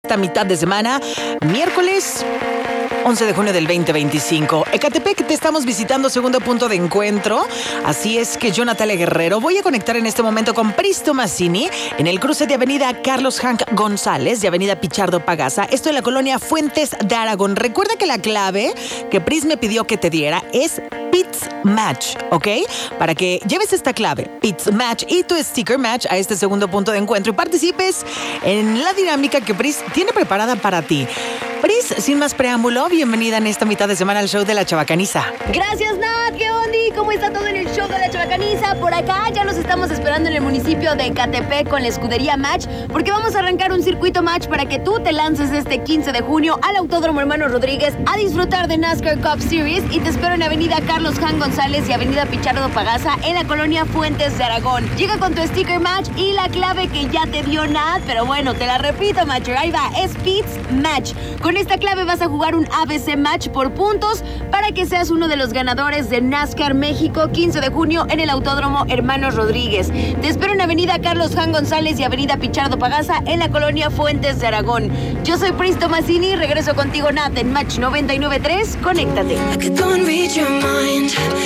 esta mitad de semana, miércoles 11 de junio del 2025. Ecatepec, te estamos visitando, segundo punto de encuentro. Así es que yo, Natalia Guerrero, voy a conectar en este momento con Pris Tomasini en el cruce de avenida Carlos Hank González y avenida Pichardo Pagasa. Esto en la colonia Fuentes de Aragón. Recuerda que la clave que Pris me pidió que te diera es Pits Match, ¿ok? Para que lleves esta clave, Pits Match, y tu sticker match a este segundo punto de encuentro y participes en la dinámica que Pris tiene preparada para ti. Pris, sin más preámbulo, bienvenida en esta mitad de semana al show de La Chabacaniza. Gracias, Nat. ¿Qué onda? ¿Cómo está todo en el show de La Chabacaniza? Por acá ya los estamos esperando en el municipio de Ecatepec con la escudería Match, porque vamos a arrancar un circuito Match para que tú te lances este 15 de junio al Autódromo Hermanos Rodríguez a disfrutar de NASCAR Cup Series, y te espero en avenida Carlos Jan González y avenida Pichardo Pagasa en la colonia Fuentes de Aragón. Llega con tu sticker Match y la clave que ya te dio Nat, pero bueno, te la repito, Matcher, ahí va, es Pits Match. Con esta clave vas a jugar un ABC Match por puntos para que seas uno de los ganadores de NASCAR México 15 de junio en el Autódromo Hermanos Rodríguez. Te espero en avenida Carlos Jan González y avenida Pichardo Pagasa en la colonia Fuentes de Aragón. Yo soy Pris Tomasini, regreso contigo, Nat, en Match 99.3. Conéctate.